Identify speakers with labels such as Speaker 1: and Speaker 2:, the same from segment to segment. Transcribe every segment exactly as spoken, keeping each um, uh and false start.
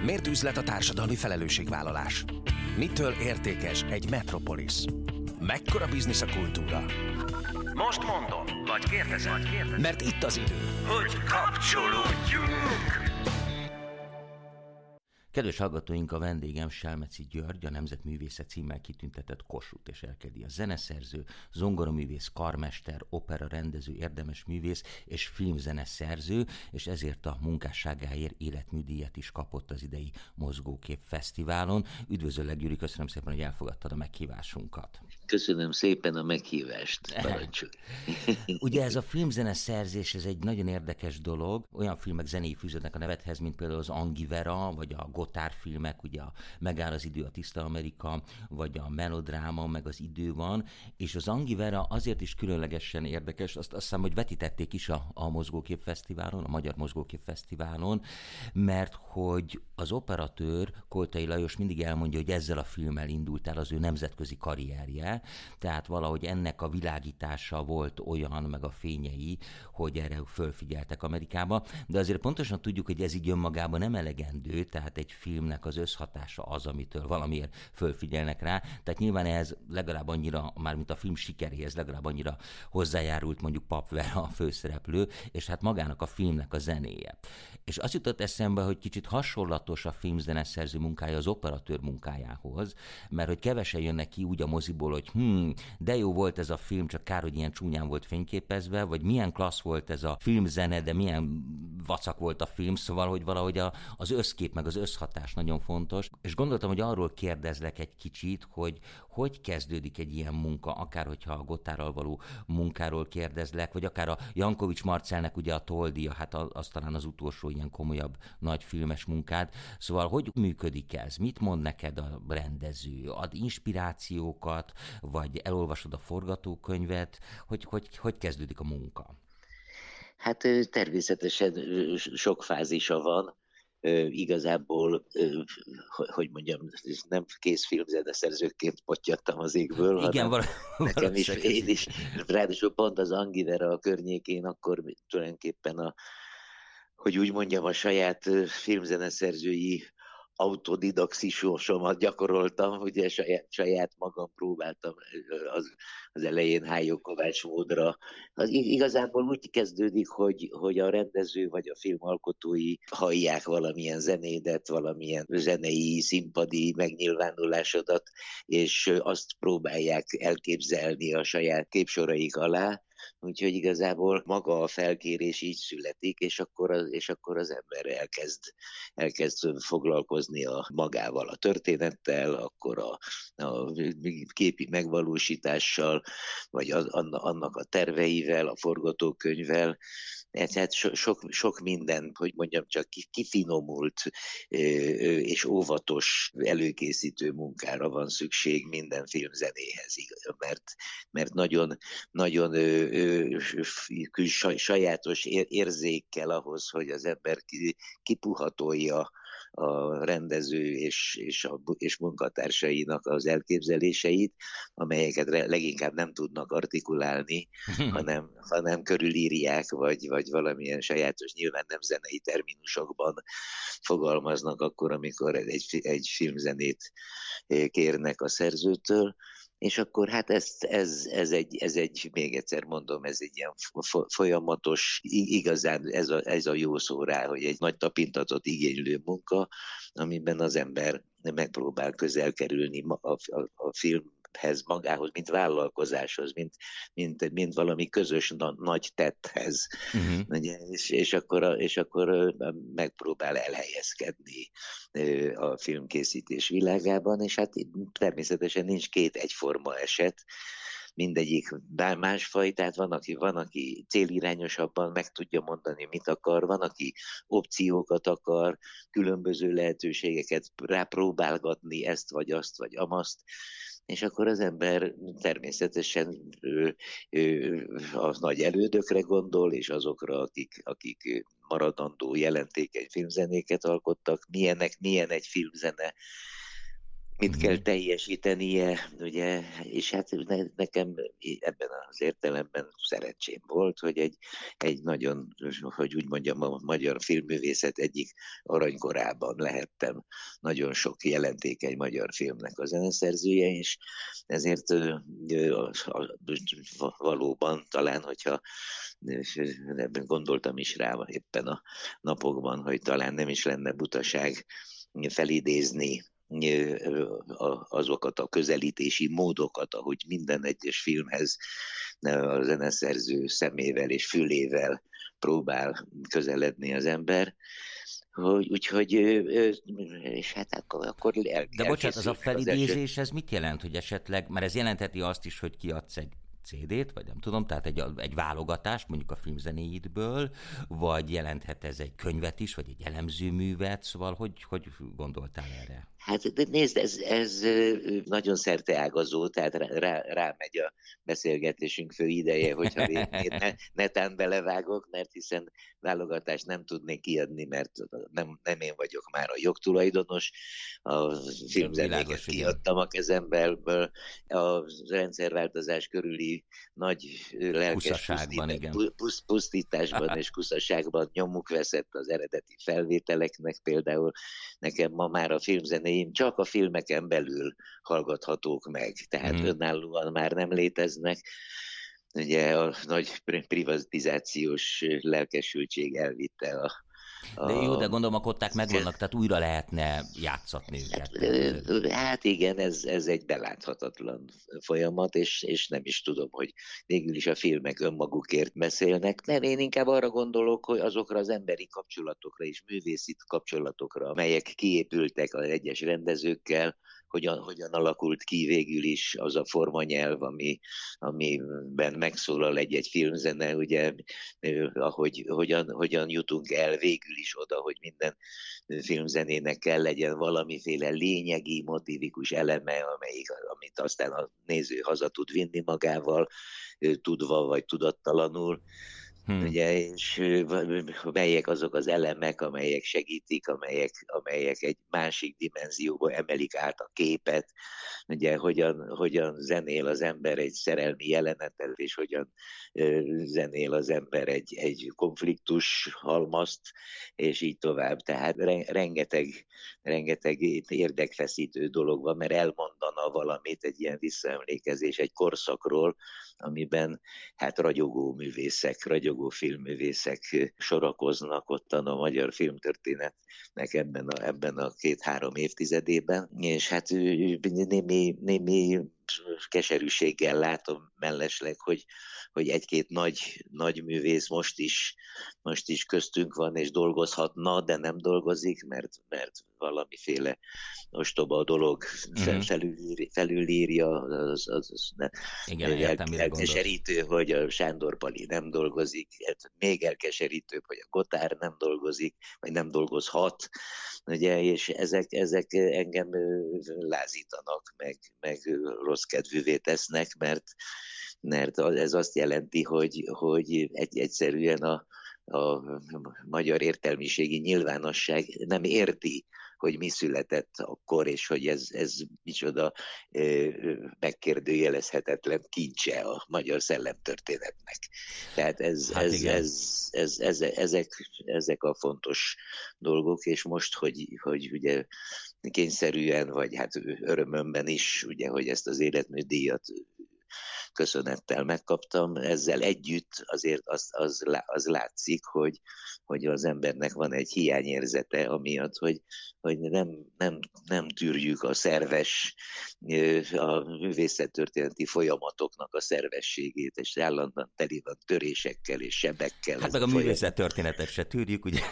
Speaker 1: Miért üzlet a társadalmi felelősségvállalás? Mitől értékes egy metropolis? Mekkora biznisz a kultúra?
Speaker 2: Most mondom, vagy kérdezem, vagy kérdezem.
Speaker 1: Mert itt az idő,
Speaker 2: hogy kapcsolódjunk!
Speaker 3: Kedves hallgatóink, a vendégem Selmeczi György, a Nemzetművészet címmel kitüntetett Kossuth és Erkel-díjas zeneszerző, zongoraművész, karmester, opera rendező, érdemes művész és filmzeneszerző, és ezért a munkásságáért életműdíjat is kapott az idei Mozgókép Fesztiválon. Üdvözöllek, Gyuri, köszönöm szépen, hogy elfogadtad a meghívásunkat.
Speaker 4: Köszönöm szépen a meghívást, parancsolj.
Speaker 3: Ugye ez a filmzeneszerzés, ez egy nagyon érdekes dolog. Olyan filmek zenéi fűződnek a nevedhez, mint például az Angivera, vagy a Gotthard filmek, ugye a Megáll az idő, a Tiszta Amerika, vagy a melodráma, meg az Idő van, és az Angivera azért is különlegesen érdekes, azt, azt hiszem, hogy vetítették is a, a Mozgókép Fesztiválon, a Magyar Mozgókép Fesztiválon, mert hogy az operatőr, Koltai Lajos mindig elmondja, hogy ezzel a filmmel indult el az ő nemzetközi karrierje, tehát valahogy ennek a világítása volt olyan, meg a fényei, hogy erre fölfigyeltek Amerikába, de azért pontosan tudjuk, hogy ez így önmagában nem elegendő, tehát egy filmnek az összhatása az, amitől valamiért fölfigyelnek rá, tehát nyilván ez legalább annyira, már mint a film sikeréhez, legalább annyira hozzájárult mondjuk Pap Vera a főszereplő, és hát magának a filmnek a zenéje. És azt jutott eszembe, hogy kicsit hasonlatos a filmzeneszerző munkája az operatőr munkájához, mert hogy kevesen jönnek ki úgy a moziból, hogy hm, de jó volt ez a film, csak kár, hogy ilyen csúnyán volt fényképezve, vagy milyen klassz volt ez a filmzene, de milyen vacak volt a film, szóval, hogy valahogy a, az összkép, meg az összhatás nagyon fontos. És gondoltam, hogy arról kérdezlek egy kicsit, hogy hogy kezdődik egy ilyen munka, akár hogyha a Gotthardral való munkáról kérdezlek, vagy akár a Jankovics Marcelnek ugye a Toldia, hát az talán az utolsó ilyen komolyabb nagy filmes munkád. Szóval hogy működik ez? Mit mond neked a rendező? Ad inspirációkat, vagy elolvasod a forgatókönyvet? Hogy, hogy, hogy kezdődik a munka?
Speaker 4: Hát természetesen sok fázisa van. Igazából, hogy mondjam, nem kész filmzeneszerzőként pottyadtam az égből,
Speaker 3: igen,
Speaker 4: hanem nekem is, én is, ráadásul pont az Angivera a környékén, akkor tulajdonképpen a, hogy úgy mondjam, a saját filmzeneszerzői autodidaxisomat gyakoroltam, ugye saját, saját magam próbáltam az, az elején Hájó Kovács módra. Az igazából úgy kezdődik, hogy, hogy a rendező vagy a filmalkotói hallják valamilyen zenédet, valamilyen zenei, színpadi megnyilvánulásodat, és azt próbálják elképzelni a saját képsoraik alá. Úgyhogy igazából maga a felkérés így születik, és akkor az, és akkor az ember elkezd, elkezd foglalkozni a magával, a történettel, akkor a, a képi megvalósítással, vagy az, annak a terveivel, a forgatókönyvvel. Tehát sok, sok minden, hogy mondjam, csak kifinomult és óvatos előkészítő munkára van szükség minden filmzenéhez, mert, mert nagyon, nagyon sajátos érzékkel ahhoz, hogy az ember kipuhatolja a rendező és, és, a, és munkatársainak az elképzeléseit, amelyeket leginkább nem tudnak artikulálni, hanem, hanem körülírják, vagy, vagy valamilyen sajátos, nyilván nem zenei terminusokban fogalmaznak akkor, amikor egy, egy filmzenét kérnek a szerzőtől. És akkor hát ez, ez, ez, egy, ez egy, még egyszer mondom, ez egy ilyen folyamatos, igazán ez a, ez a jó szó rá, hogy egy nagy tapintatot igénylő munka, amiben az ember megpróbál közel kerülni a, a, a filmhez magához, mint vállalkozáshoz, mint, mint, mint valami közös na, nagy tetthez. Uh-huh. Ugye, és, és, akkor, és akkor megpróbál elhelyezkedni a filmkészítés világában, és hát természetesen nincs két egyforma eset, mindegyik másfaj, tehát van aki, van, aki célirányosabban meg tudja mondani, mit akar, van, aki opciókat akar, különböző lehetőségeket rápróbálgatni, ezt vagy azt vagy amazt, és akkor az ember természetesen ő, ő, a nagy elődökre gondol, és azokra, akik, akik maradandó jelentékeny filmzenéket alkottak, milyenek, milyen egy filmzene, mit kell teljesítenie, ugye, és hát ne, nekem ebben az értelemben szerencsém volt, hogy egy, egy nagyon, hogy úgy mondjam, a magyar filmművészet egyik aranykorában lehettem nagyon sok jelentékeny magyar filmnek a zeneszerzője, és ezért valóban talán, hogyha ebben gondoltam is rá éppen a napokban, hogy talán nem is lenne butaság felidézni azokat a közelítési módokat, ahogy minden egyes filmhez a zeneszerző szemével és fülével próbál közeledni az ember. Hogy, úgyhogy, és hát akkor, akkor el,
Speaker 3: De bocsánat, az a felidézés, ez mit jelent, hogy esetleg, mert ez jelentheti azt is, hogy kiadsz egy cé dét, vagy nem tudom, tehát egy, egy válogatást mondjuk a filmzenéidből, vagy jelenthet ez egy könyvet is, vagy egy elemzőművet, szóval hogy, hogy gondoltál erre?
Speaker 4: Hát de nézd, ez, ez nagyon szerteágazó, tehát rá, rámegy a beszélgetésünk fő ideje, hogyha ne, netán belevágok, mert hiszen válogatást nem tudnék kiadni, mert nem, nem én vagyok már a jogtulajdonos, a filmzenéket kiadtam a kezemből, a rendszerváltozás körüli nagy lelkes puszt, pusztításban és kuszaságban nyomuk veszett az eredeti felvételeknek, például nekem ma már a filmzené csak a filmeken belül hallgathatók meg, tehát mm. önállóan már nem léteznek. Ugye a nagy privatizációs lelkesültség elvitte a
Speaker 3: De jó, de gondolom a kották megvannak, tehát újra lehetne játszatni őket.
Speaker 4: Hát, hát igen, ez, ez egy beláthatatlan folyamat, és, és nem is tudom, hogy végül is a filmek önmagukért beszélnek, mert én inkább arra gondolok, hogy azokra az emberi kapcsolatokra és művészi kapcsolatokra, melyek kiépültek az egyes rendezőkkel, Hogyan, hogyan alakult ki végül is az a formanyelv, ami, amiben megszólal egy-egy filmzene, ugye, ahogy, hogyan, hogyan jutunk el végül is oda, hogy minden filmzenének kell legyen valamiféle lényegi, motivikus eleme, amelyik, amit aztán a néző haza tud vinni magával, tudva vagy tudattalanul. Hmm. Ugye, és melyek azok az elemek, amelyek segítik, amelyek, amelyek egy másik dimenzióba emelik át a képet, ugye, hogyan, hogyan zenél az ember egy szerelmi jelenetet, és hogyan zenél az ember egy, egy konfliktus halmazt, és így tovább. Tehát rengeteg, rengeteg érdekfeszítő dolog van, mert elmondana valamit, egy ilyen visszaemlékezés egy korszakról, amiben hát ragyogó művészek, ragyogó filmművészek sorakoznak ottan a magyar filmtörténetnek ebben a, ebben a két-három évtizedében, és hát némi, némi keserűséggel látom mellesleg, hogy, hogy egy-két nagy, nagy művész most is, most is köztünk van, és dolgozhatna, de nem dolgozik, mert, mert valamiféle ostoba dolog mm-hmm. felülír, felülírja, az, az, az ne,
Speaker 3: igen, értem,
Speaker 4: elkeserítő, hogy a Sándor Pali nem dolgozik, még elkeserítőbb, hogy a Gotár nem dolgozik, vagy nem dolgozhat, ugye, és ezek, ezek engem lázítanak, meg, meg rossz kedvűvé tesznek, mert, mert ez azt jelenti, hogy, hogy egy, egyszerűen a, a magyar értelmiségi nyilvánosság nem érti, hogy mi született akkor, és hogy ez, ez micsoda ö, megkérdőjelezhetetlen kincse a magyar szellemtörténetnek. Tehát ez, hát ez, ez, ez, ez, ezek, ezek a fontos dolgok, és most, hogy, hogy ugye kényszerűen, vagy hát örömömben is, ugye, hogy ezt az életműdíjat köszönettel megkaptam, ezzel együtt azért az, az, az látszik, hogy, hogy az embernek van egy hiányérzete, amiatt, hogy, hogy nem, nem, nem tűrjük a szerves, a művészettörténeti folyamatoknak a szervességét, és állandóan teli van törésekkel és sebekkel.
Speaker 3: Hát meg a művészettörténetet se tűrjük, ugye?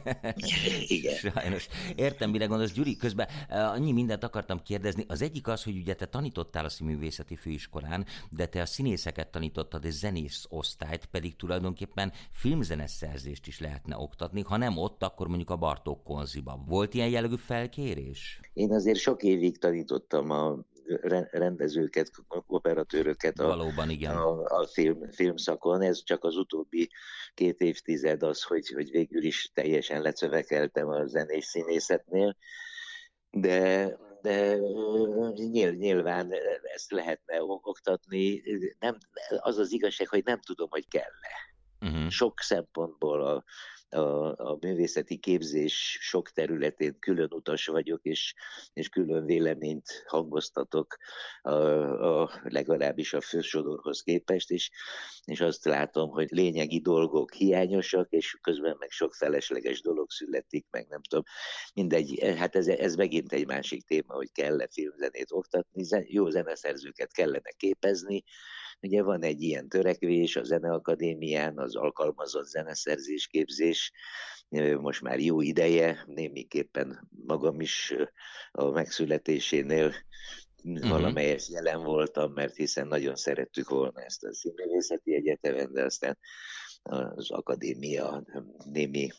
Speaker 4: Igen.
Speaker 3: Sajnos. Értem, mire gondolsz. Gyuri, közben annyi mindent akartam kérdezni. Az egyik az, hogy ugye te tanítottál a Színművészeti Főiskolán, de te a színészeket tanítottad, és zenész osztályt, pedig tulajdonképpen filmzeneszerzést is lehetne oktatni, ha nem ott, akkor mondjuk a Bartók Konziban. Volt ilyen jellegű felkérés?
Speaker 4: Én azért sok évig tanítottam a rendezőket, operatőröket a,
Speaker 3: Valóban, igen.
Speaker 4: a, a film, filmszakon. Ez csak az utóbbi két évtized az, hogy, hogy végül is teljesen lecövekeltem a zenés színészetnél, de de nyilván ezt lehetne oktatni. Nem, az az igazság, hogy nem tudom, hogy kell-e. Uh-huh. Sok szempontból a, a, a művészeti képzés sok területén külön utas vagyok, és, és külön véleményt hangoztatok a, a, legalábbis a fősodorhoz képest, és, és azt látom, hogy lényegi dolgok hiányosak, és közben meg sok felesleges dolog születik, meg nem tudom. Mindegy, hát ez, ez megint egy másik téma, hogy kell-e filmzenét oktatni, jó zeneszerzőket kellene képezni. Ugye van egy ilyen törekvés a Zeneakadémián, az alkalmazott zeneszerzés képzés, most már jó ideje, némiképpen magam is a megszületésénél uh-huh. valamelyes jelen voltam, mert hiszen nagyon szerettük volna ezt a Színművészeti Egyetemen, de aztán az akadémia némi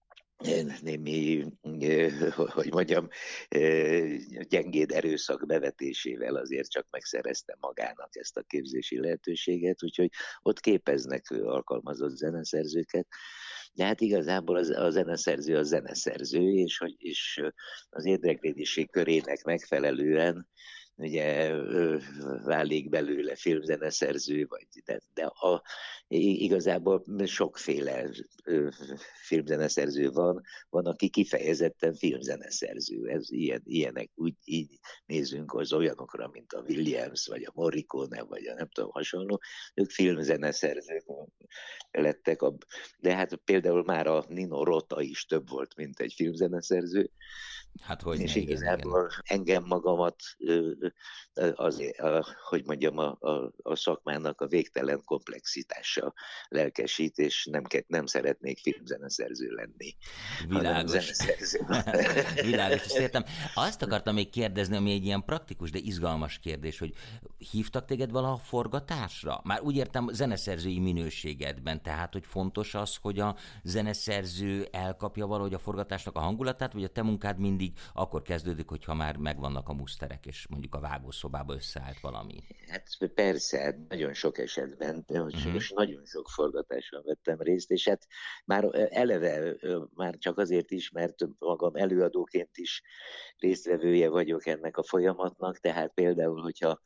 Speaker 4: némi, hogy mondjam, gyengéd erőszak bevetésével azért csak megszerezte magának ezt a képzési lehetőséget, úgyhogy ott képeznek alkalmazott zeneszerzőket. De hát igazából a zeneszerző a zeneszerző, és, és az érdeklődési körének megfelelően ugye válik belőle filmzeneszerző, vagy de, de a, igazából sokféle filmzeneszerző van, van, aki kifejezetten filmzeneszerző. Ez ilyen, ilyenek, úgy így nézünk az olyanokra, mint a Williams, vagy a Morricone, vagy a nem tudom, hasonló, ők filmzeneszerzők lettek, a, de hát például már a Nino Rota is több volt, mint egy filmzeneszerző.
Speaker 3: Hát, hogy
Speaker 4: és
Speaker 3: ne,
Speaker 4: igazából igen. engem magamat, azért, hogy mondjam, a, a, a szakmának a végtelen komplexitása lelkesít, és nem, nem szeretnék filmzeneszerző lenni.
Speaker 3: Világos. Világos, ezt értem. Azt akartam még kérdezni, ami egy ilyen praktikus, de izgalmas kérdés, hogy hívtak téged valaha forgatásra? Már úgy értem zeneszerzői minőségedben, tehát, hogy fontos az, hogy a zeneszerző elkapja valahogy a forgatásnak a hangulatát, vagy a te munkád mindig akkor kezdődik, hogyha már megvannak a muszterek, és mondjuk a vágószobába összeállt valami.
Speaker 4: Hát persze, nagyon sok esetben, uh-huh. és nagyon sok forgatáson vettem részt, és hát már eleve, már csak azért is, mert magam előadóként is résztvevője vagyok ennek a folyamatnak, tehát például, hogyha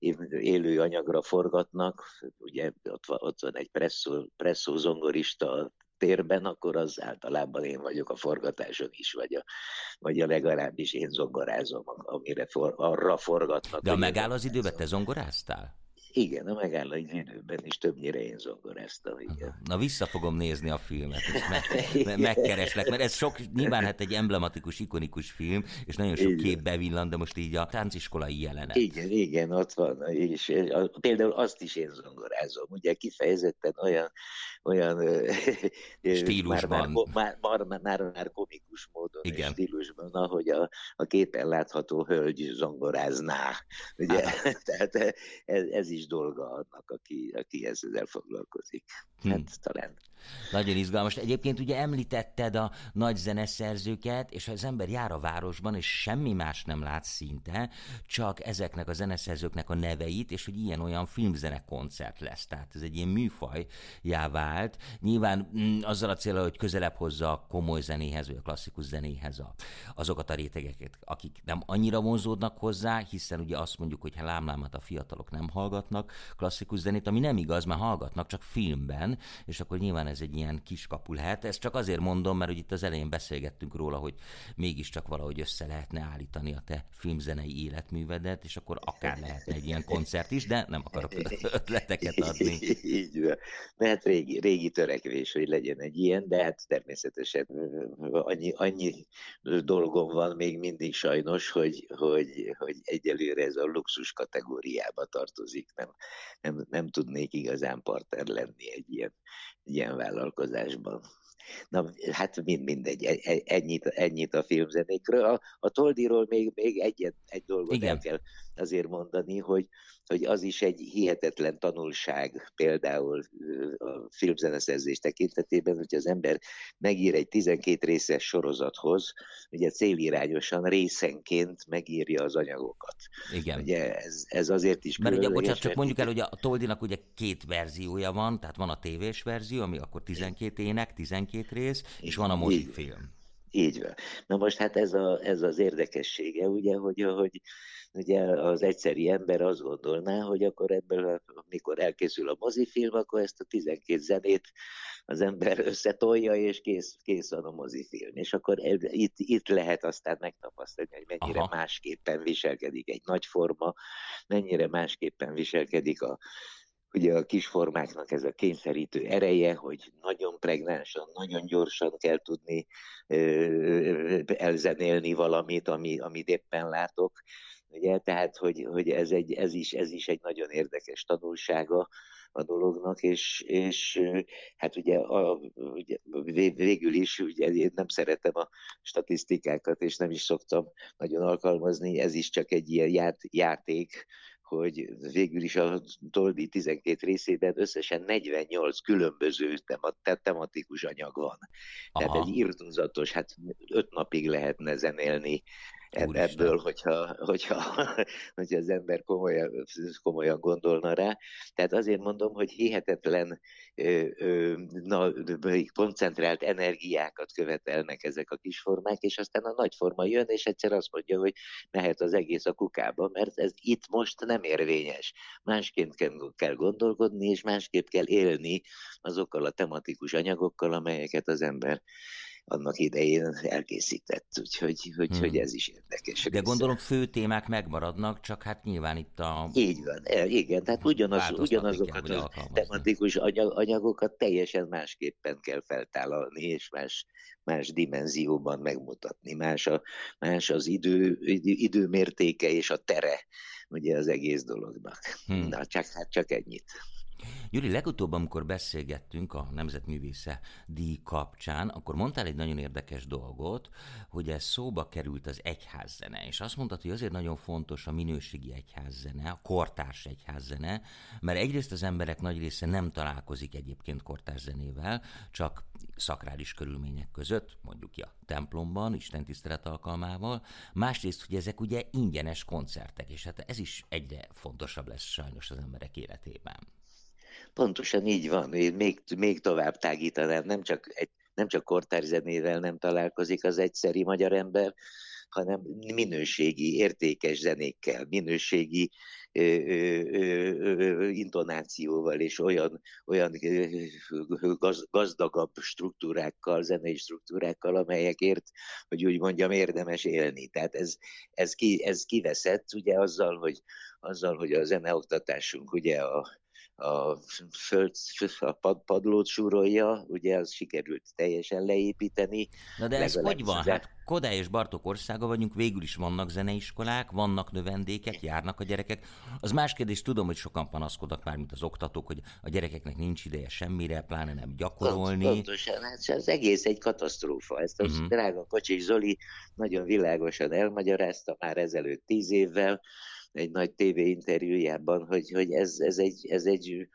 Speaker 4: élő anyagra forgatnak, ugye ott van, ott van egy presszó, presszó zongorista térben, akkor az általában én vagyok a forgatáson is, vagy, a, vagy a legalábbis én zongorázom, amire for, arra forgatnak.
Speaker 3: De a megáll az időben te zongoráztál?
Speaker 4: Igen, a megáll az időben is többnyire én zongoráztam. Igen.
Speaker 3: Na, vissza fogom nézni a filmet, és me- me- megkereslek, mert ez sok, nyilván hát egy emblematikus, ikonikus film, és nagyon sok kép bevillan, de most így a tánciskolai jelenet.
Speaker 4: Igen, igen, ott van, és például azt is én zongorázom, ugye kifejezetten olyan, olyan
Speaker 3: stílusban.
Speaker 4: Már, már, már, már, már komikus módon, igen. Stílusban, ahogy a, a képen látható hölgy zongorázná. Ugye? Tehát ez, ez is dolga annak, aki, aki ezzel foglalkozik. Hát hmm. talán.
Speaker 3: Nagyon izgalmas. Egyébként ugye említetted a nagy zeneszerzőket, és ha az ember jár a városban, és semmi más nem lát szinte, csak ezeknek a zeneszerzőknek a neveit, és hogy ilyen-olyan filmzene koncert lesz. Tehát ez egy ilyen műfajjá vált. Nyilván mm, azzal a célral, hogy közelebb hozza a komoly zenéhez, vagy a klasszikus zenéhez a, azokat a rétegeket, akik nem annyira vonzódnak hozzá, hiszen ugye azt mondjuk, hogy ha lámlámat a fiatalok nem hallgatnak klasszikus zenét, ami nem igaz, mert hallgatnak csak filmben, és akkor nyilván ez egy ilyen kiskapu lehet. Ezt csak azért mondom, mert hogy itt az elején beszélgettünk róla, hogy mégiscsak valahogy össze lehetne állítani a te filmzenei életművedet, és akkor akár lehetne egy ilyen koncert is, de nem akarok ötleteket adni.
Speaker 4: Így van. Mert régi, régi törekvés, hogy legyen egy ilyen, de hát természetesen annyi, annyi dolgom van még mindig sajnos, hogy, hogy, hogy egyelőre ez a luxus kategóriába tartozik. Nem, nem, nem tudnék igazán partner lenni egy ilyen, ilyen vállalkozásban. Na, hát mind, mindegy, ennyit, ennyit a filmzenékről. A, a Toldiról még, még egy, egy dolgot Igen. el kell azért mondani, hogy, hogy az is egy hihetetlen tanulság például a filmzeneszerzés tekintetében, hogy az ember megír egy tizenkét részes sorozathoz, ugye célirányosan részenként megírja az anyagokat.
Speaker 3: Igen.
Speaker 4: Ugye ez, ez azért is
Speaker 3: Mert ugye, bocsánat, csak mondjuk el, hogy a Toldinak ugye két verziója van, tehát van a tévés verzió, ami akkor tizenkét ének, tizenkét rész, és van a mozifilm.
Speaker 4: Így van. Na most hát ez, a, ez az érdekessége, ugye, hogy, hogy ugye az egyszeri ember azt gondolná, hogy akkor ebből, amikor elkészül a mozifilm, akkor ezt a tizenkét zenét az ember összetolja, és kész, kész van a mozifilm. És akkor itt, itt lehet aztán megtapasztalni, hogy mennyire Aha. másképpen viselkedik egy nagyforma, mennyire másképpen viselkedik a ugye a kisformáknak ez a kényszerítő ereje, hogy nagyon pregnánsan, nagyon gyorsan kell tudni ö, elzenélni valamit, ami, amit éppen látok. Ugye, tehát, hogy, hogy ez, egy, ez, is, ez is egy nagyon érdekes tanulsága a dolognak, és, és hát ugye, a, ugye végül is, ugye én nem szeretem a statisztikákat, és nem is szoktam nagyon alkalmazni, ez is csak egy ilyen ját, játék, hogy végül is a Dolby tizenkét részében összesen negyvennyolc különböző tematikus anyag van. Aha. Tehát egy irtózatos, hát öt napig lehetne zenélni ebből, hogyha, hogyha, hogyha az ember komolyan, komolyan gondolna rá. Tehát azért mondom, hogy hihetetlen ö, ö, na, koncentrált energiákat követelnek ezek a kisformák, és aztán a nagyforma jön, és egyszer azt mondja, hogy mehet az egész a kukába, mert ez itt most nem érvényes. Másként kell gondolkodni, és másképp kell élni azokkal a tematikus anyagokkal, amelyeket az ember annak idején elkészített, úgyhogy hogy, hmm. hogy ez is érdekes.
Speaker 3: De része. Gondolom fő témák megmaradnak, csak hát nyilván itt a...
Speaker 4: Így van, igen, tehát ugyanaz, ugyanazokat a tematikus anyagokat teljesen másképpen kell feltállalni, és más, más dimenzióban megmutatni. Más, a, más az idő, időmértéke és a tere, ugye az egész dolognak. Hmm. Na, csak, hát csak ennyit.
Speaker 3: Gyuri, legutóbb, amikor beszélgettünk a Nemzetművésze díj kapcsán, akkor mondtál egy nagyon érdekes dolgot, hogy ez szóba került az egyházzene, és azt mondtad, hogy azért nagyon fontos a minőségi egyházzene, a kortárs egyházzene, mert egyrészt az emberek nagy része nem találkozik egyébként kortárs zenével, csak szakrális körülmények között, mondjuk ki a templomban, istentisztelet alkalmával, másrészt, hogy ezek ugye ingyenes koncertek, és hát ez is egyre fontosabb lesz sajnos az emberek életében.
Speaker 4: Pontosan így van, én még, még tovább tágítanám, nem csak, egy, nem csak kortárs zenével nem találkozik az egyszeri magyar ember, hanem minőségi, értékes zenékkel, minőségi ö, ö, ö, intonációval és olyan, olyan gaz, gazdagabb struktúrákkal, zenei struktúrákkal, amelyekért, hogy úgy mondjam, érdemes élni. Tehát ez, ez, ki, ez kiveszett ugye azzal, hogy, azzal, hogy a zeneoktatásunk ugye a a föld, a pad, padlót súrolja, ugye az sikerült teljesen leépíteni.
Speaker 3: Na de ez hogy van? Hát Kodály és Bartók országa vagyunk, végül is vannak zeneiskolák, vannak növendékek, járnak a gyerekek. Az más kérdés, tudom, hogy sokan panaszkodnak már, mint az oktatók, hogy a gyerekeknek nincs ideje semmire, pláne nem gyakorolni.
Speaker 4: Pontosan, hát az egész egy katasztrófa. Ezt a uh-huh. drága Kocsis Zoli nagyon világosan elmagyarázta már ezelőtt tíz évvel, egy nagy tévéinterjújában, hogy, hogy ez, ez, egy, ez, egy,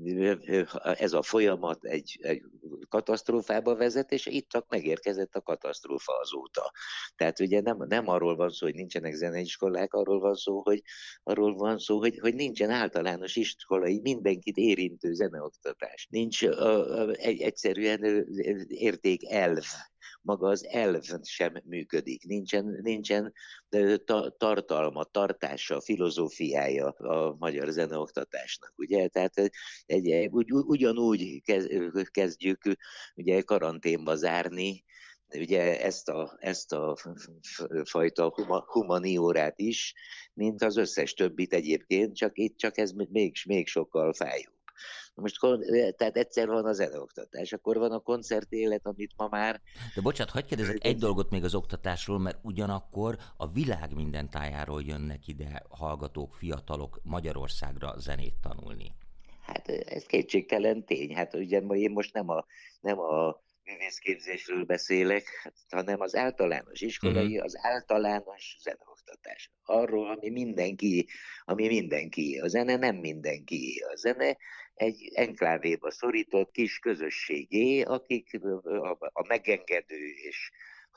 Speaker 4: ez a folyamat egy, egy katasztrófába vezet, és itt csak megérkezett a katasztrófa azóta. Tehát ugye nem, nem arról van szó, hogy nincsenek zeneiskolák, arról van szó, hogy, arról van szó, hogy, hogy nincsen általános iskolai, mindenkit érintő zeneoktatás. Nincs a, a, egy, egyszerűen értékelv. Maga az elv sem működik, nincsen, nincsen ta, tartalma, tartása, filozófiája a magyar zeneoktatásnak, ugye? Tehát egy, ugy, ugyanúgy kezdjük ugye karanténba zárni, ugye ezt a, ezt a fajta humaniórát is, mint az összes többit egyébként, csak itt csak ez még, még sokkal fájóbb. Most tehát egyszer van a zeneoktatás, akkor van a koncertélet, amit ma már...
Speaker 3: De bocsánat, hadd kérdezek egy dolgot még az oktatásról, mert ugyanakkor a világ minden tájáról jönnek ide hallgatók, fiatalok Magyarországra zenét tanulni.
Speaker 4: Hát ez kétségtelen tény. Hát ugye én most nem a, nem a művészképzésről beszélek, hanem az általános iskolai, uh-huh. az általános zeneoktatás. Arról, ami mindenki, ami mindenki. A zene nem mindenki. A zene egy enklávéba szorított kis közösségé, akik a, a megengedő és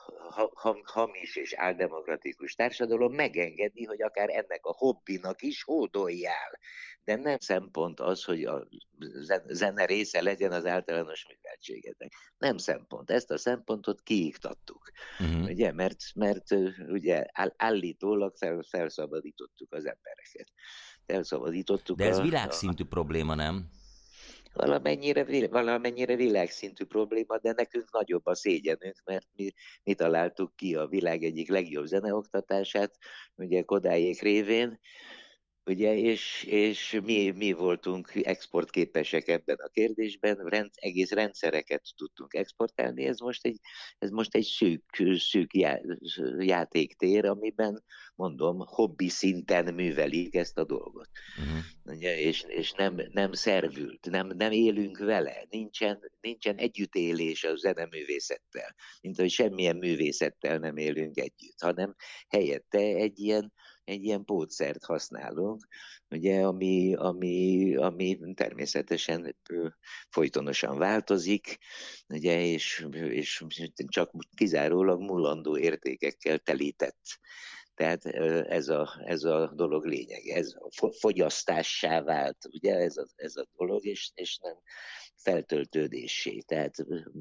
Speaker 4: ha, ha, hamis és áldemokratikus társadalom megengedi, hogy akár ennek a hobbinak is hódoljál. De nem szempont az, hogy a zene része legyen az általános műveltségetek. Nem szempont. Ezt a szempontot kiiktattuk. Uh-huh. Ugye, mert, mert ugye állítólag fel, felszabadítottuk az embereket. Felszabadítottuk.
Speaker 3: De ez
Speaker 4: a,
Speaker 3: világszintű
Speaker 4: a...
Speaker 3: probléma, nem?
Speaker 4: Valamennyire, valamennyire világszintű probléma, de nekünk nagyobb a szégyenünk, mert mi, mi találtuk ki a világ egyik legjobb zeneoktatását, ugye Kodályék révén, ugye, és, és mi, mi voltunk exportképesek ebben a kérdésben, rend, egész rendszereket tudtunk exportálni, ez most egy, ez most egy szűk, szűk já, játéktér, amiben, mondom, hobbi szinten művelik ezt a dolgot. Uh-huh. Ugye, és és nem, nem szervült, nem, nem élünk vele, nincsen, nincsen együttélés a zeneművészettel, mint hogy semmilyen művészettel nem élünk együtt, hanem helyette egy ilyen egy ilyen pótszert használunk, ugye, ami, ami, ami természetesen folytonosan változik, ugye, és, és csak kizárólag múlandó értékekkel telített. Tehát ez a, ez a dolog lényege, ez a fogyasztássá vált, ugye, ez a, ez a dolog, és, és nem feltöltődéssé. Tehát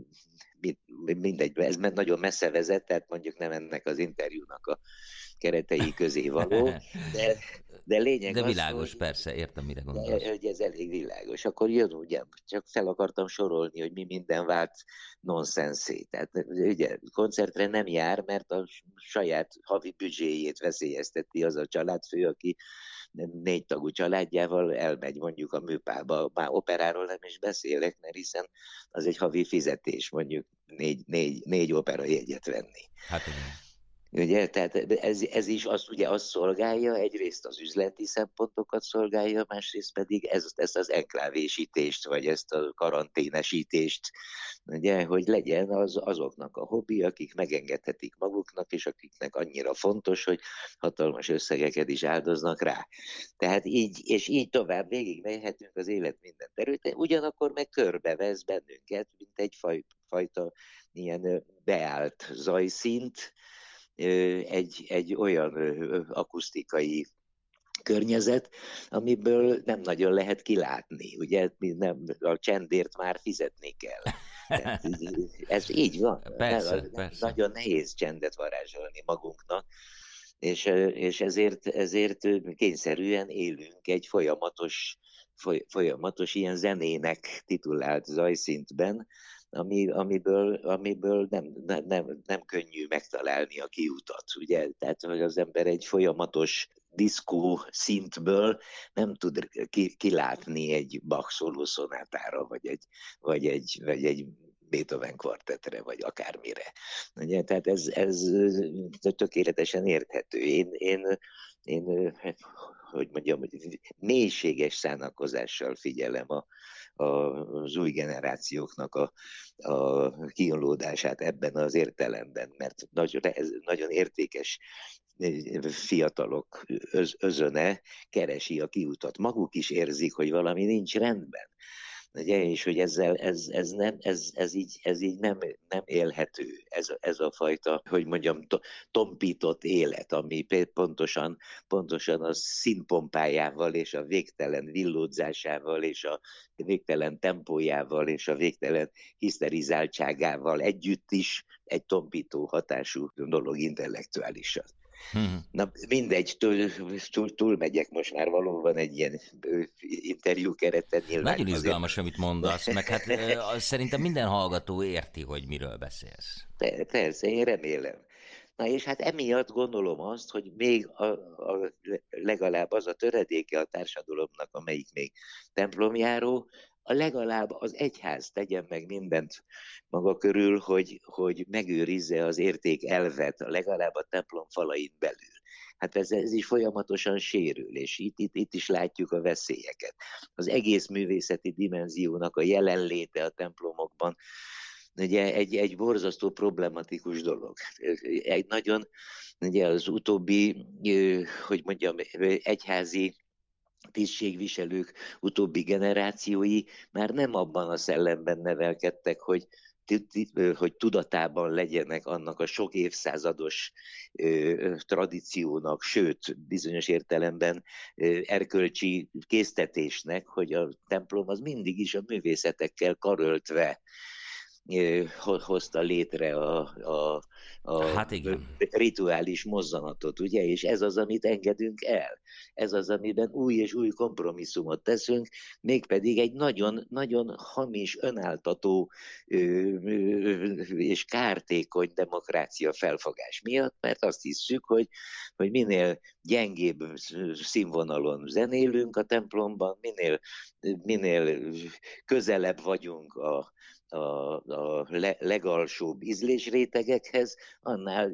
Speaker 4: mindegy, ez nagyon messze vezet, tehát mondjuk nem ennek az interjúnak a keretei közé való, de, de lényeg
Speaker 3: de
Speaker 4: az,
Speaker 3: világos,
Speaker 4: hogy,
Speaker 3: persze, értem, mire gondolsz.
Speaker 4: De, hogy ez elég világos. Akkor jön, ugye, csak fel akartam sorolni, hogy mi minden vált nonsenszé. Tehát ugye koncertre nem jár, mert a saját havi büdzséjét veszélyezteti az a családfő, aki négy tagú családjával elmegy mondjuk a műpába. Már operáról nem is beszélek, mert hiszen az egy havi fizetés, mondjuk négy, négy, négy opera jegyet venni. Hát igen. Ugye, tehát ez, ez is azt, ugye azt szolgálja, egyrészt az üzleti szempontokat szolgálja, másrészt pedig ez, ezt az enklávésítést, vagy ezt a karanténesítést, ugye, hogy legyen az azoknak a hobbi, akik megengedhetik maguknak, és akiknek annyira fontos, hogy hatalmas összegeket is áldoznak rá. Tehát így, és így tovább végig mehetünk az élet minden területen, ugyanakkor meg körbevesz bennünket, mint egy faj, fajta ilyen beállt zajszint, Egy, egy olyan akusztikai környezet, amiből nem nagyon lehet kilátni. Ugye nem, a csendért már fizetni kell. Tehát ez így van.
Speaker 3: Persze,
Speaker 4: nem,
Speaker 3: persze.
Speaker 4: Nagyon nehéz csendet varázsolni magunknak, és, és ezért, ezért kényszerűen élünk egy folyamatos, folyamatos ilyen zenének titulált zajszintben, Ami, amiből, amiből nem, nem, nem, nem könnyű megtalálni a kiutat, ugye? Tehát, hogy az ember egy folyamatos diszkó szintből nem tud kilátni egy Bach szólószonátára, vagy egy, vagy egy, vagy egy Beethoven kvartettre, vagy akármire. Ugye? Tehát ez, ez tökéletesen érthető. Én, én, én hogy mondjam, mélységes szánakozással figyelem a, a, az új generációknak a, a kiolódását ebben az értelemben, mert nagyon, ez nagyon értékes fiatalok öz, özöne keresi a kiutat. Maguk is érzik, hogy valami nincs rendben. Ugye, és hogy ezzel, ez, ez, nem, ez, ez így, ez így nem, nem élhető, ez, ez a fajta, hogy mondjam, to, tompított élet, ami pontosan, pontosan a színpompájával és a végtelen villódzásával és a végtelen tempójával és a végtelen hiszterizáltságával együtt is egy tompító hatású dolog intellektuálisan. Hmm. Na mindegy, túl, túl, túl megyek most már valóban egy ilyen interjú kereten.
Speaker 3: Nagyon izgalmas, azért, amit mondasz, meg hát szerintem minden hallgató érti, hogy miről beszélsz.
Speaker 4: Persze, én remélem. Na és hát emiatt gondolom azt, hogy még a, a, legalább az a töredéke a társadalomnak, amelyik még templomjáró, a legalább az egyház tegyen meg mindent maga körül, hogy, hogy megőrizze az érték elvet, legalább a templom falain belül. Hát ez, ez is folyamatosan sérül, és itt, itt, itt is látjuk a veszélyeket. Az egész művészeti dimenziónak a jelenléte a templomokban, ugye egy, egy borzasztó problematikus dolog. Egy nagyon, ugye az utóbbi, hogy mondjam, egyházi tisztségviselők utóbbi generációi már nem abban a szellemben nevelkedtek, hogy hogy tudatában legyenek annak a sok évszázados tradíciónak, sőt, bizonyos értelemben erkölcsi késztetésnek, hogy a templom az mindig is a művészetekkel karöltve hozta létre a, a, a
Speaker 3: hát igen.
Speaker 4: rituális mozzanatot, ugye? És ez az, amit engedünk el. Ez az, amiben új és új kompromisszumot teszünk, mégpedig egy nagyon, nagyon hamis, önáltató és kártékony demokrácia felfogás miatt, mert azt hisszük, hogy, hogy minél gyengébb színvonalon zenélünk a templomban, minél, minél közelebb vagyunk a a, a legalsóbb ízlésrétegekhez, annál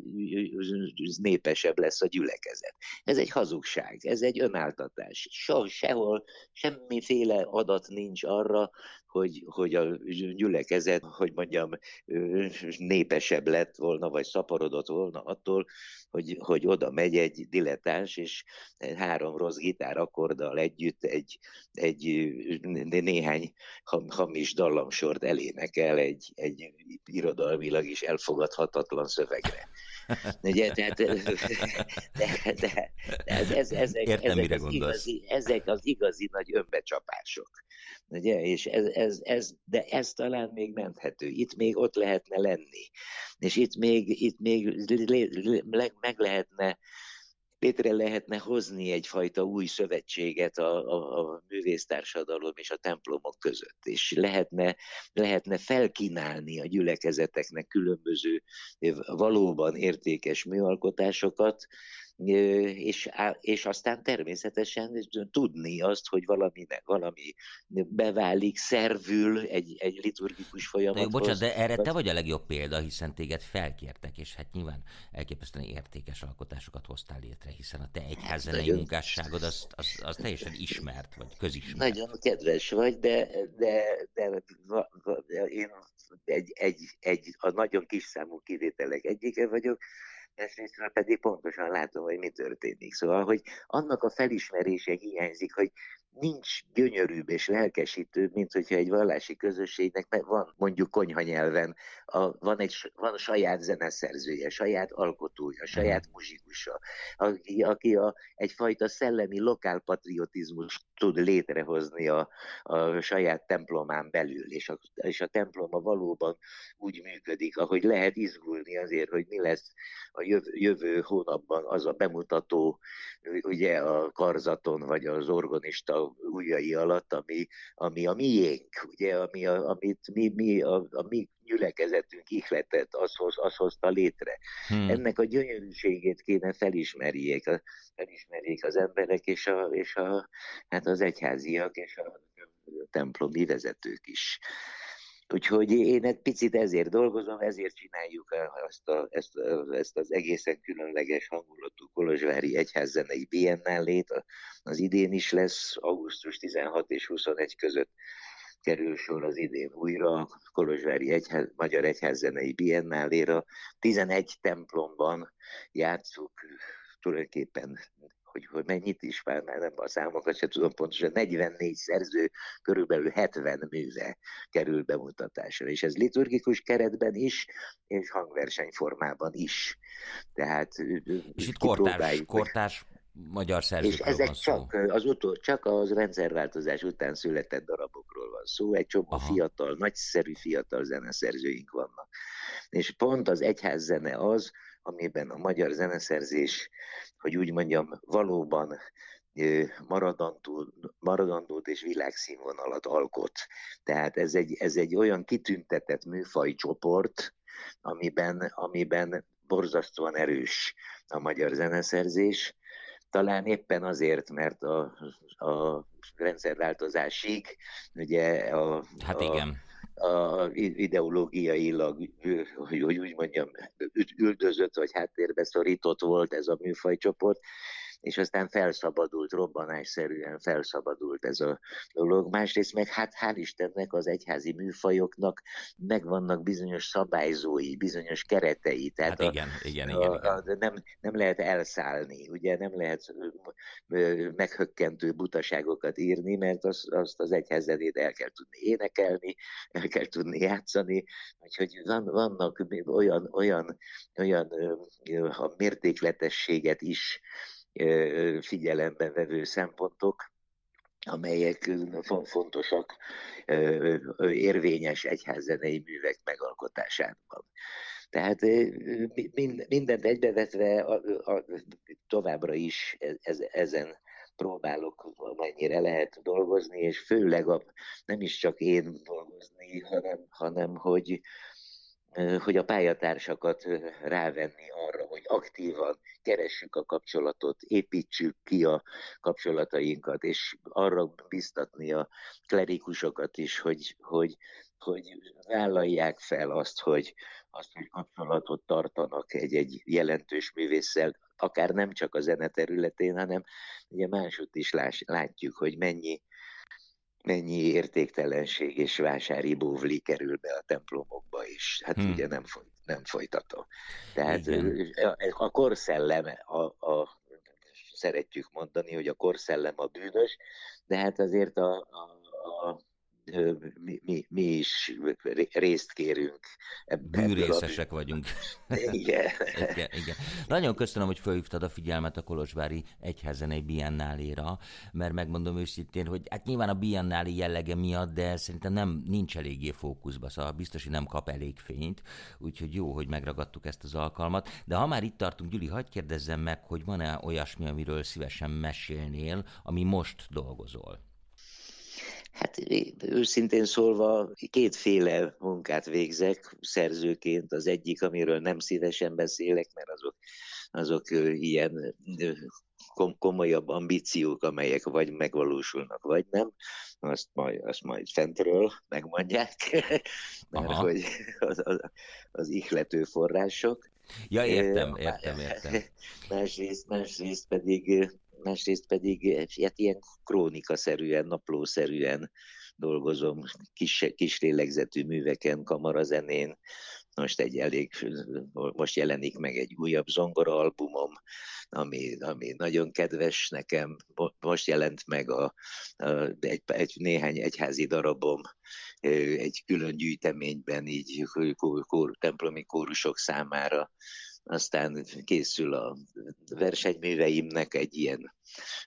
Speaker 4: népesebb lesz a gyülekezet. Ez egy hazugság, ez egy önáltatás. So, sehol semmiféle adat nincs arra, hogy, hogy a gyülekezet, hogy mondjam, népesebb lett volna, vagy szaporodott volna attól, hogy, hogy oda megy egy dilettáns, és három rossz gitárakkorddal együtt egy, egy néhány hamis dallamsort elénekel egy, egy irodalmilag is elfogadhatatlan szövegre. Ugye, tehát, de, de, de ez, ez, ezek,
Speaker 3: Értem,
Speaker 4: ezek, az igazi, ezek az igazi nagy önbecsapások. Ugye? És ez, ez, ez, de ez talán még menthető. Itt még ott lehetne lenni. És itt még, itt még le, le, meg lehetne létre lehetne hozni egyfajta új szövetséget a, a, a művésztársadalom és a templomok között, és lehetne, lehetne felkínálni a gyülekezeteknek különböző valóban értékes műalkotásokat, és, és aztán természetesen tudni azt, hogy valami, valami beválik, szervül egy, egy liturgikus folyamathoz.
Speaker 3: Jó, bocsánat, de erre te vagy a legjobb példa, hiszen téged felkértek, és hát nyilván elképesztően értékes alkotásokat hoztál létre, hiszen a te egyházzenei hát, munkásságod az, az, az teljesen ismert, vagy közismert.
Speaker 4: Nagyon kedves vagy, de, de, de, de én egy, egy, egy, a nagyon kis számú kivételek egyike vagyok, másrésztről pedig pontosan látom, hogy mi történik. Szóval, hogy annak a felismerése hiányzik, hogy nincs gyönyörűbb és lelkesítőbb, mint hogyha egy vallási közösségnek van mondjuk konyhanyelven, a, van egy van saját zeneszerzője, saját alkotója, saját muzsikusa, aki, aki a, egyfajta szellemi lokálpatriotizmus tud létrehozni a, a saját templomán belül, és a, és a temploma valóban úgy működik, ahogy lehet izgulni azért, hogy mi lesz a jövő, jövő hónapban az a bemutató, ugye a karzaton, vagy az organista ujjai alatt, ami, ami a miénk, ugye, ami a, amit mi, mi a, a mi gyülekezetünk ihletett, az, hoz, az hozta létre. Hmm. Ennek a gyönyörűségét kéne felismerjék, a, felismerjék az emberek, és, a, és a, hát az egyháziak, és a templomi vezetők is. Úgyhogy én egy picit ezért dolgozom, ezért csináljuk ezt, a, ezt, a, ezt az egészen különleges hangulatú kolozsvári egyházzenei biennálét. Az idén is lesz, augusztus tizenhat és huszonegy között kerül sor az idén újra a kolozsvári egyház, magyar egyházzenei biennáléra. tizenegy templomban játsszuk tulajdonképpen, hogy, hogy mennyit is, már nem a számokat sem tudom pontosan, negyvennégy szerző, körülbelül hetven műve kerül bemutatásra, és ez liturgikus keretben is, és hangverseny formában is. Tehát
Speaker 3: és itt kortárs, kortárs magyar szerzőkről
Speaker 4: és ezek
Speaker 3: van szó.
Speaker 4: Csak az, utol, csak az rendszerváltozás után született darabokról van szó, egy csomó Aha. fiatal, nagyszerű fiatal zeneszerzőink vannak. És pont az egyházzene az, amiben a magyar zeneszerzés, hogy úgy mondjam, valóban maradandó, maradandót és világszínvonalat alkot. Tehát ez egy, ez egy olyan kitüntetett műfajcsoport, amiben, amiben borzasztóan erős a magyar zeneszerzés. Talán éppen azért, mert a, a rendszerváltozásig, ugye a,
Speaker 3: hát igen.
Speaker 4: a, a ideológiailag, hogy úgy mondjam, üldözött vagy háttérbe szorított volt ez a műfajcsoport, és aztán felszabadult, robbanásszerűen felszabadult ez a dolog. Másrészt meg hát hál' Istennek az egyházi műfajoknak megvannak bizonyos szabályzói, bizonyos keretei. Tehát
Speaker 3: hát igen,
Speaker 4: a,
Speaker 3: igen,
Speaker 4: a,
Speaker 3: igen, igen.
Speaker 4: A, nem, nem lehet elszállni, ugye nem lehet meghökkentő butaságokat írni, mert az, azt az egyházzenét el kell tudni énekelni, el kell tudni játszani, úgyhogy van, vannak olyan, olyan, olyan a mértékletességet is figyelembe vevő szempontok, amelyek fontosak érvényes egyházzenei művek megalkotásában. Tehát mindent egybevetve a, a, továbbra is ez, ezen próbálok mennyire lehet dolgozni, és főleg a, nem is csak én dolgozni, hanem, hanem hogy, hogy a pályatársakat rávenni arra, hogy aktívan keressük a kapcsolatot, építsük ki a kapcsolatainkat, és arra biztatni a klerikusokat is, hogy, hogy, hogy vállalják fel azt, hogy, azt, hogy kapcsolatot tartanak egy-egy jelentős művésszel, akár nem csak a zene területén, hanem ugye másutt is látjuk, hogy mennyi mennyi értéktelenség és vásári bóvli kerül be a templomokba is. Hát hmm. ugye nem, foly, nem folytató. Tehát a, a korszellem, a, a, szeretjük mondani, hogy a korszellem a bűnös, de hát azért a, a, a Mi, mi, mi is részt kérünk.
Speaker 3: Bűrészesek vagyunk.
Speaker 4: Igen.
Speaker 3: igen, igen. Nagyon köszönöm, hogy felhívtad a figyelmet a kolozsvári egyházzenei biennáléra, mert megmondom őszintén, hogy hát nyilván a biennálé jellege miatt, de szerintem nem nincs eléggé fókuszba, szóval biztos, hogy nem kap elég fényt, úgyhogy jó, hogy megragadtuk ezt az alkalmat. De ha már itt tartunk, Gyuri, hadd kérdezzem meg, hogy van-e olyasmi, amiről szívesen mesélnél, ami most dolgozol?
Speaker 4: Hát őszintén szólva kétféle munkát végzek szerzőként. Az egyik, amiről nem szívesen beszélek, mert azok, azok ilyen komolyabb ambíciók, amelyek vagy megvalósulnak, vagy nem. Azt majd, azt majd fentről megmondják, mert Aha. hogy az, az, az ihlető források.
Speaker 3: Ja, értem, értem, értem.
Speaker 4: Másrészt, másrészt pedig... Másrészt pedig hát ilyen krónikaszerűen, naplószerűen dolgozom kis, kis lélegzetű műveken, kamarazenén. Most egy elég, most jelenik meg egy újabb zongoraalbumom, ami, ami nagyon kedves nekem. Most jelent meg a, a, egy, egy néhány egyházi darabom, egy külön gyűjteményben, így kór, kór, templomi kórusok számára. Aztán készül a versenyműveimnek egy ilyen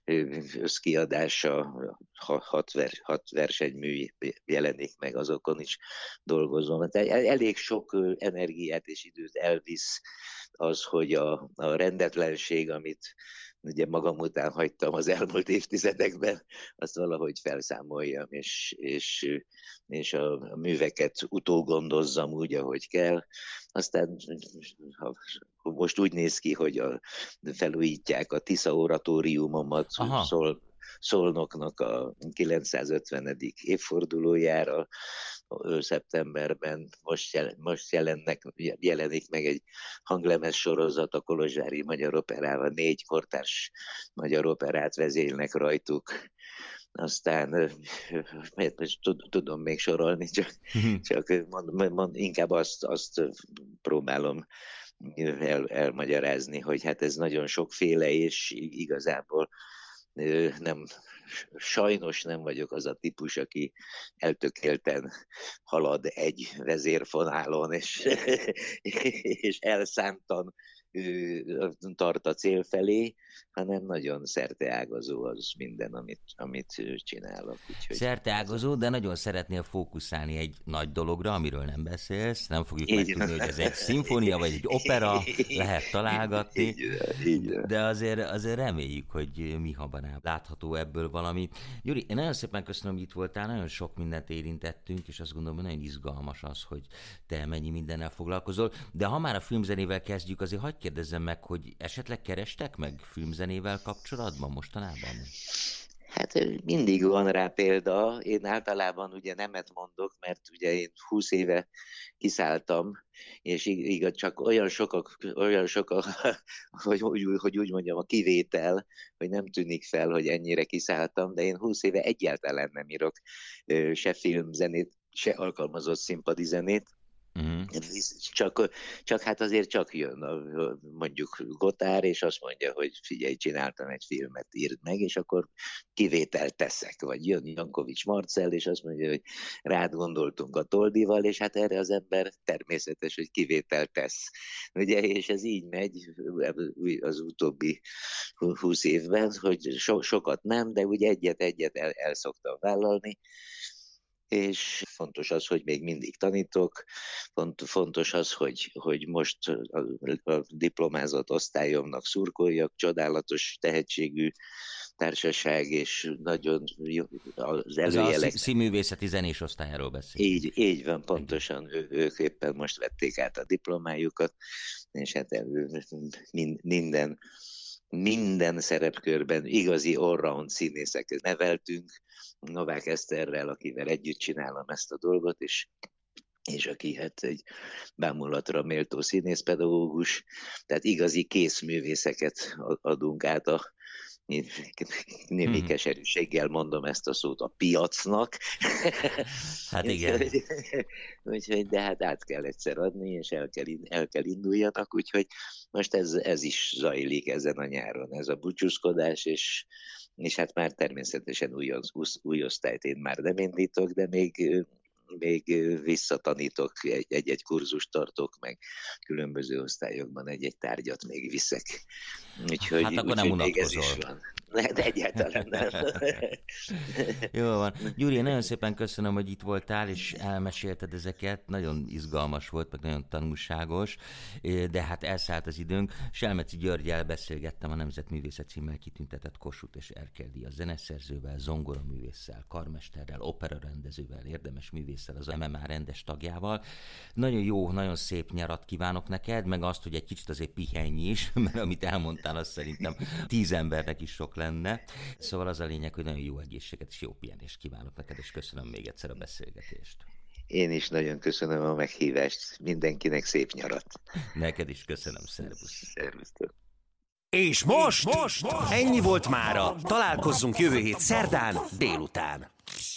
Speaker 4: összkiadása, hat, vers, hat versenymű jelenik meg, azokon is dolgozom. Tehát elég sok energiát és időt elvisz az, hogy a, a rendetlenség, amit ugye magam után hagytam az elmúlt évtizedekben, azt valahogy felszámoljam, és, és, és a műveket utógondozzam úgy, ahogy kell. Aztán ha most úgy néz ki, hogy a, felújítják a Tisza oratóriumomat, szól, Szolnoknak a kilencszázötvenedik évfordulójára, szeptemberben most, jel, most jelennek, jelenik meg egy hanglemez sorozat a Kolozsvári Magyar Operával, négy kortárs magyar operát vezényelnek rajtuk. Aztán tudom még sorolni, csak, csak mond, mond, inkább azt, azt próbálom el, elmagyarázni, hogy hát ez nagyon sokféle, és igazából nem, sajnos nem vagyok az a típus, aki eltökélten halad egy vezérfonálon, és, és elszántan tart a cél felé, hanem nagyon szerteágazó az minden, amit, amit csinálok.
Speaker 3: Szerteágazó, de nagyon szeretnél fókuszálni egy nagy dologra, amiről nem beszélsz, nem fogjuk megtudni, hogy ez egy szimfónia, vagy egy opera, lehet találgatni, így, így, de azért, azért reméljük, hogy mi habanában látható ebből valami. Gyuri, én nagyon szépen köszönöm, hogy itt voltál, nagyon sok mindent érintettünk, és azt gondolom, hogy nagyon izgalmas az, hogy te mennyi mindennel foglalkozol, de ha már a filmzenével kezdjük, azért hagyj kérdezzem meg, hogy esetleg kerestek meg filmzenével kapcsolatban mostanában?
Speaker 4: Hát mindig van rá példa. Én általában ugye nemet mondok, mert ugye én húsz éve kiszálltam, és igaz, csak olyan sokak, olyan sokak hogy, hogy, hogy úgy mondjam, a kivétel, hogy nem tűnik fel, hogy ennyire kiszálltam, de én húsz éve egyáltalán nem írok se filmzenét, se alkalmazott színpadi zenét. Uh-huh. Csak, csak hát azért csak jön a, mondjuk Gotár, és azt mondja, hogy figyelj, csináltam egy filmet, írd meg, és akkor kivételt teszek. Vagy jön Jankovics Marcell, és azt mondja, hogy rád gondoltunk a Toldival, és hát erre az ember természetes, hogy kivételt tesz. Ugye, és ez így megy az utóbbi húsz évben, hogy so, sokat nem, de ugye egyet-egyet el, el szoktam vállalni. És fontos az, hogy még mindig tanítok, fontos az, hogy, hogy most a, a diplomázott osztályomnak szurkoljak, csodálatos tehetségű társaság, és nagyon jó az előjelek.
Speaker 3: Ez a színművészeti zenés osztályáról beszél.
Speaker 4: Így, így van, pontosan, ő, ők éppen most vették át a diplomájukat, és hát minden minden szerepkörben igazi all-round színészeket neveltünk, Novák Eszterrel, akivel együtt csinálom ezt a dolgot, és, és aki hát egy bámulatra méltó színészpedagógus, tehát igazi készművészeket adunk át a némi keserűséggel mondom ezt a szót, a piacnak.
Speaker 3: Hát igen.
Speaker 4: Úgyhogy, de hát át kell egyszer adni, és el kell, el kell induljanak, úgyhogy most ez, ez is zajlik ezen a nyáron, ez a búcsúzkodás, és, és hát már természetesen új, új osztályt én már nem indítok, de még még visszatanítok, egy-egy kurzust tartok, meg különböző osztályokban egy-egy tárgyat még viszek. Úgyhogy,
Speaker 3: hát akkor
Speaker 4: úgy,
Speaker 3: nem
Speaker 4: még ez is
Speaker 3: unatkozol.
Speaker 4: van. De egyáltalán nem.
Speaker 3: Jó van. Gyuri, nagyon szépen köszönöm, hogy itt voltál, és elmesélted ezeket. Nagyon izgalmas volt, meg nagyon tanulságos, de hát elszállt az időnk. Selmeci Györggyel beszélgettem, a Nemzetművészet címmel kitüntetett Kossuth és Erkel díjas zeneszerzővel, zongoraművésszel, karmesterrel, operarendezővel, érdemes művésszel, az em em á rendes tagjával. Nagyon jó, nagyon szép nyarat kívánok neked, meg azt, hogy egy kicsit azért pihenj is, mert amit elmondtál, az szerintem tíz embernek is sok lenne. Szóval az a lényeg, hogy nagyon jó egészséget és jó pihenést kívánok neked, és köszönöm még egyszer a beszélgetést.
Speaker 4: Én is nagyon köszönöm a meghívást. Mindenkinek szép nyarat.
Speaker 3: Neked is köszönöm, szervusz.
Speaker 4: Szervusztok.
Speaker 1: És most, most, most ennyi volt mára. Találkozzunk jövő hét szerdán délután.